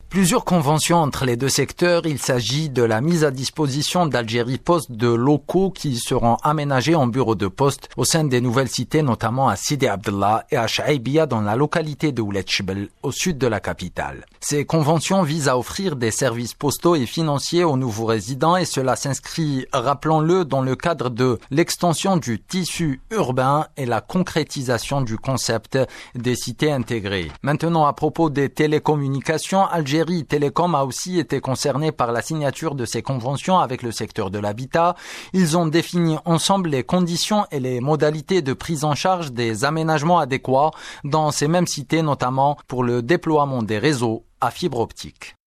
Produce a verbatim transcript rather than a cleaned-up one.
Plusieurs conventions entre les deux secteurs. Il s'agit de la mise à disposition d'Algérie Post de locaux qui seront aménagés en bureaux de poste au sein des nouvelles cités, notamment à Sidi Abdallah et à Chaïbia dans la localité de Ouled Chbel, au sud de la capitale. Ces conventions visent à offrir des services postaux et financiers aux nouveaux résidents et cela s'inscrit, rappelons-le, dans le cadre de l'extension du tissu urbain et la concrétisation du concept des cités intégrées. Maintenant, à propos des télécommunications, Algérie Télécom a aussi été concerné par la signature de ces conventions avec le secteur de l'habitat. Ils ont défini ensemble les conditions et les modalités de prise en charge des aménagements adéquats dans ces mêmes cités, notamment pour le déploiement des réseaux à fibre optique.